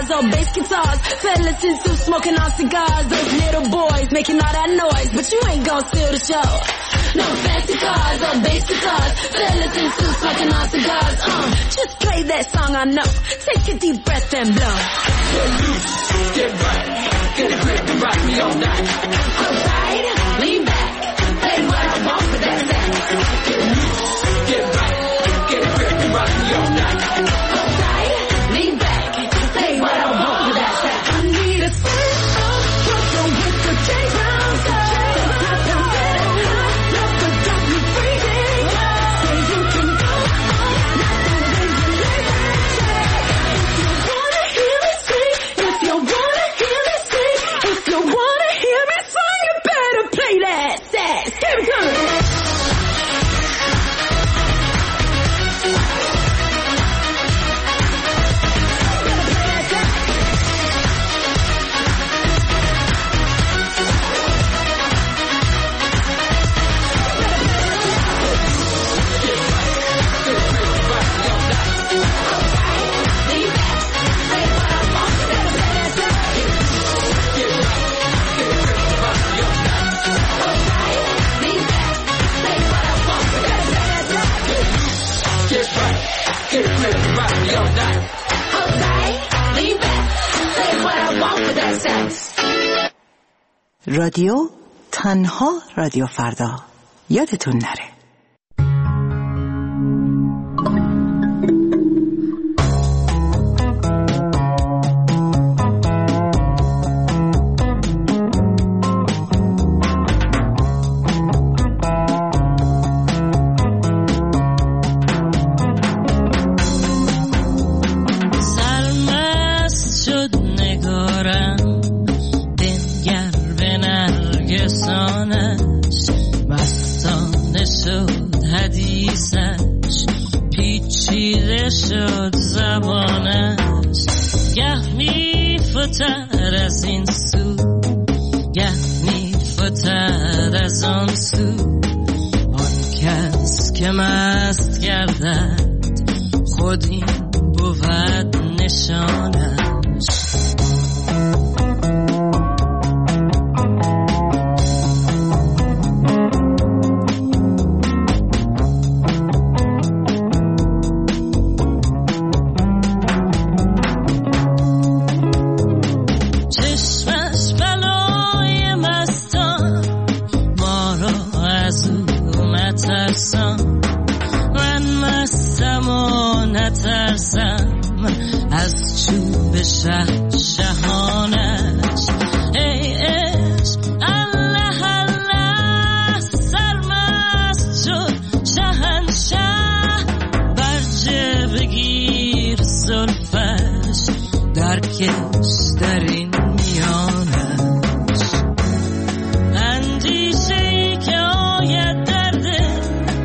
cars, all bass guitars. Fellas in suits smoking on cigars. Those little boys making all that noise, but you ain't gon' steal the show. No fancy cars, all bass guitars. Fellas in suits smoking on cigars. Just play that song I know. Take a deep breath and blow. Get loose, get right, get a grip and rock me all night. Outside, lean back, play what I want for that sax. Get loose, get right, get a grip and rock me all night. Outside, lean back, play what I want for that sax. I need a special trouble with the J-Brown girl. رادیو تنها رادیو فردا یادتون نره. شد زبانش گه میفتد از این سو گه میفتد از آن سو آن کس که مست گردد خود این بود نشانش از چوب شهانش ای عشق الله الله سرمست شد شهنشه برجه بگیر زلفش درکش در این میانش اندیشه ای که آید درده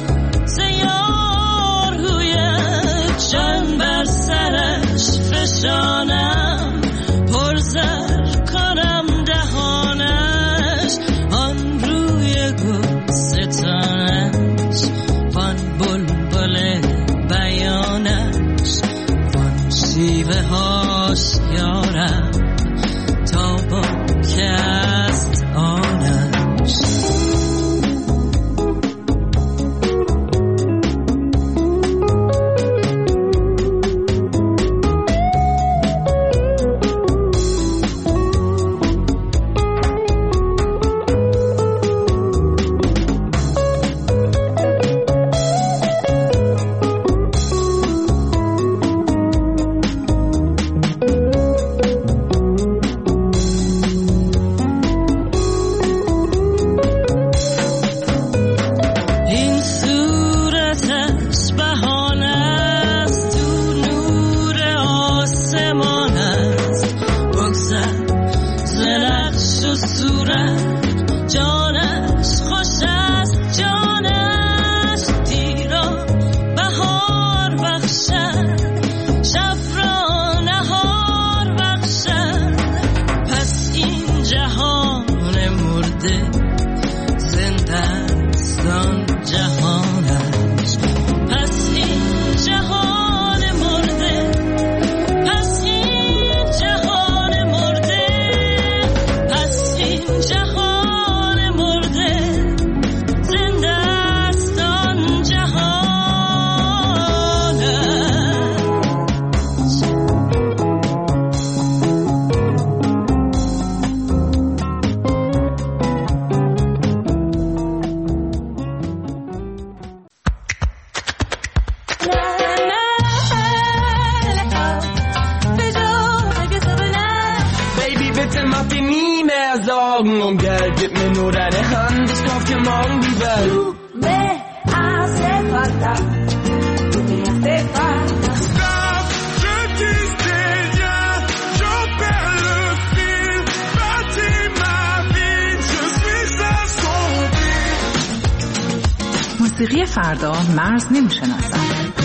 زیار رویت جان بر سرش فشانم پرزر کنم دهانش آن روی گلستانش وان بلبل بیانش وان شیوه هاش یارم تا با که است آنش macht dir nie mehr Sorgen um Geld. Gib mir nur deine Hand, ich kauf dir morgen die Welt. Tú me hace falta, tú me hace falta. Stop, je disais rien, j'en perds le fil. Bâtis ma vie, je suis assombri. موسیقی فردا مرز نمیشناسد.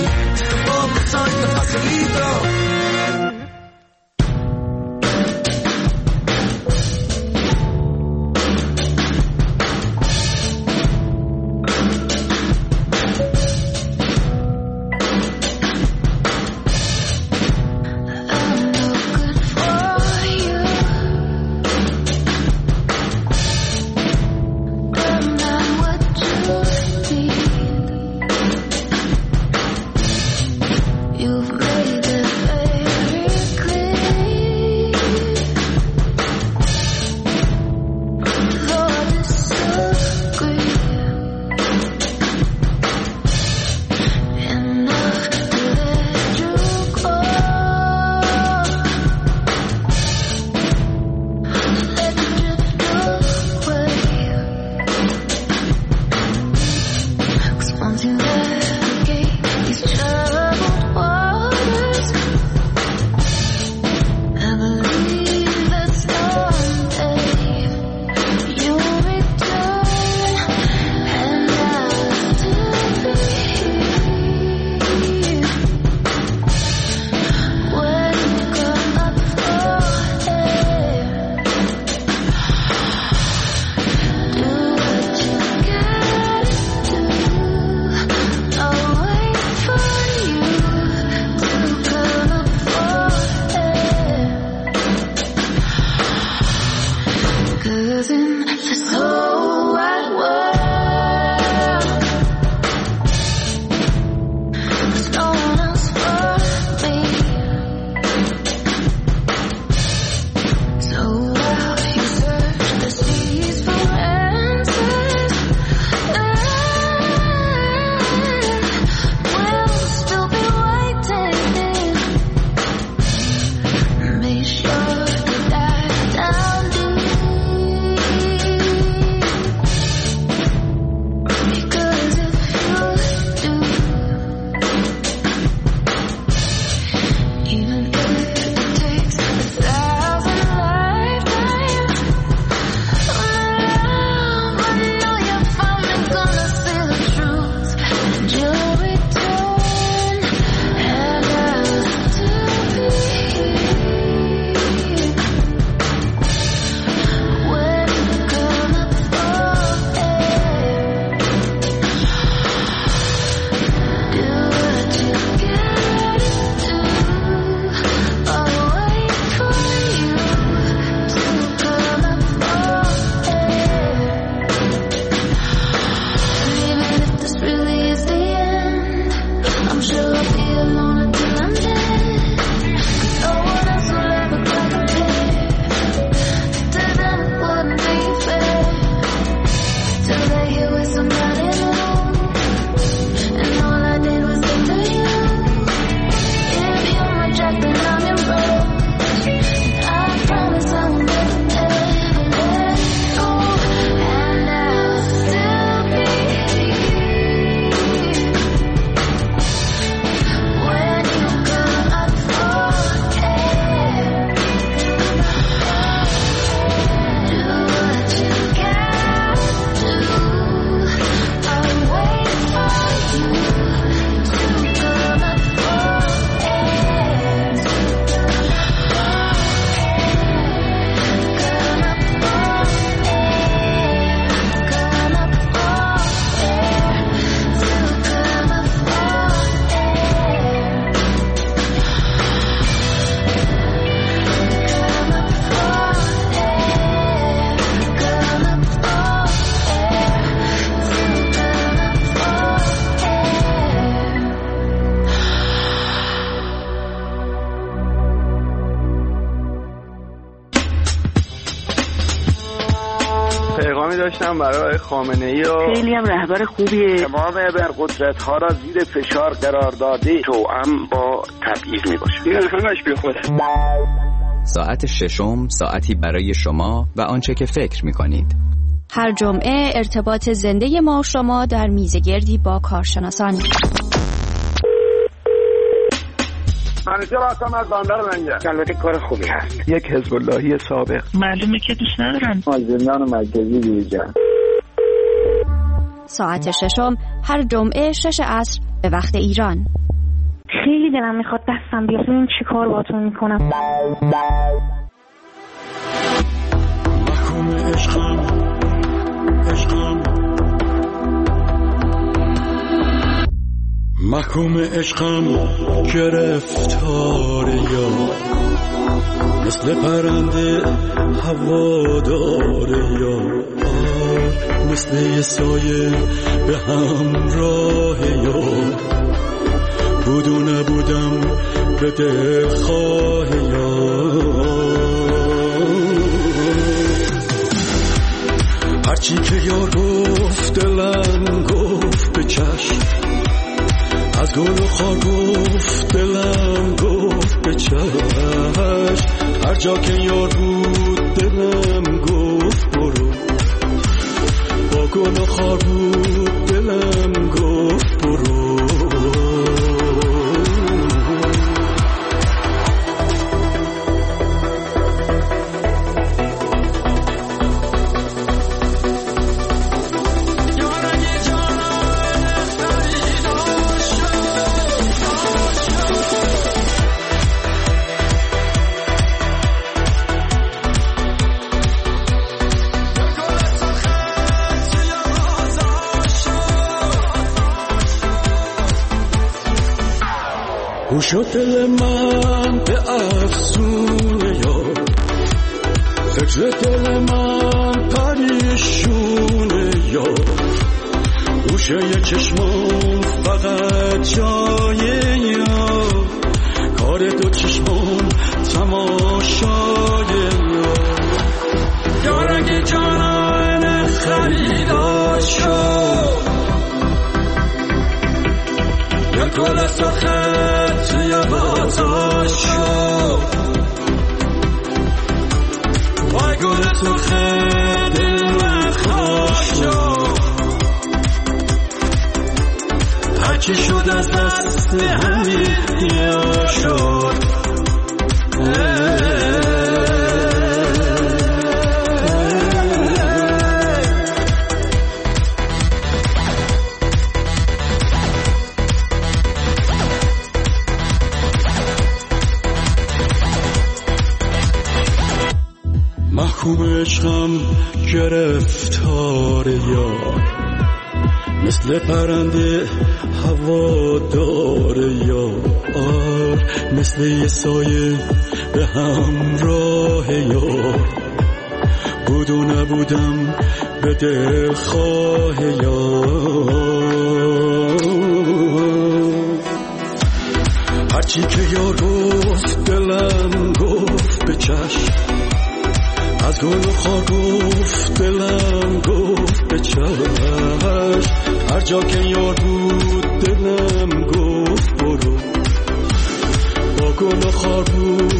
پیغامی داشتم برای خامنه‌ای و خیلی هم رهبر خوبیه. تمام ابرقدرت‌ها را زیر فشار قرار داده توأم با تبعیض می‌باشه. این همش بی خوده. ساعت ششم ساعتی برای شما و آنچه که فکر می‌کنید. هر جمعه ارتباط زنده ما و شما در میزگردی با کارشناسان. همیشه واسم از بندر لنگه. البته کار خوبی هست. یک حزب اللهی سابق. معلومه که دوست ندارن. زندان مرکزی بیرجن. ساعت ششم هر جمعه 6 عصر به وقت ایران. خیلی دلم میخواد دستم بیاد ببین چی کار باهاتون میکنم. محکوم عشقم محکوم عشقم گرفتار یار، مثل پرنده هوادار یار، مثل یه سایه به همراه یار، بود و نبودم به دلخواه یار. هرچی که یار گفت دلم گفت به چشم، از گل و خار گفت دلم گفت به چشم، هر جا که یار بود دلم گفت برو، با گل و خار بود دلم گفت برو. گوش و دل من به افسونه یار، فکر دل من پریشونه یار، گوشه چشمم فقط جای یار، کار دو چشمم تماشای یار. یار اگه جانان خریدار شد، یا گل سرخت توی بازار شد، وای گل سرخت دل من خواه شد، هرچی شد از دست همین یا شد. محکوم عشقم گرفتار یار، مثل پرنده هوادار یار، مثل یه سایه به همراه یار، بود و نبودم به دلخواه یار. هرچی که یار گفت دلم گفت به چشم، از گل و خار گفت دلم گفت به چشم، هر جا که یار بود دلم گفت برو، با گل و خار بود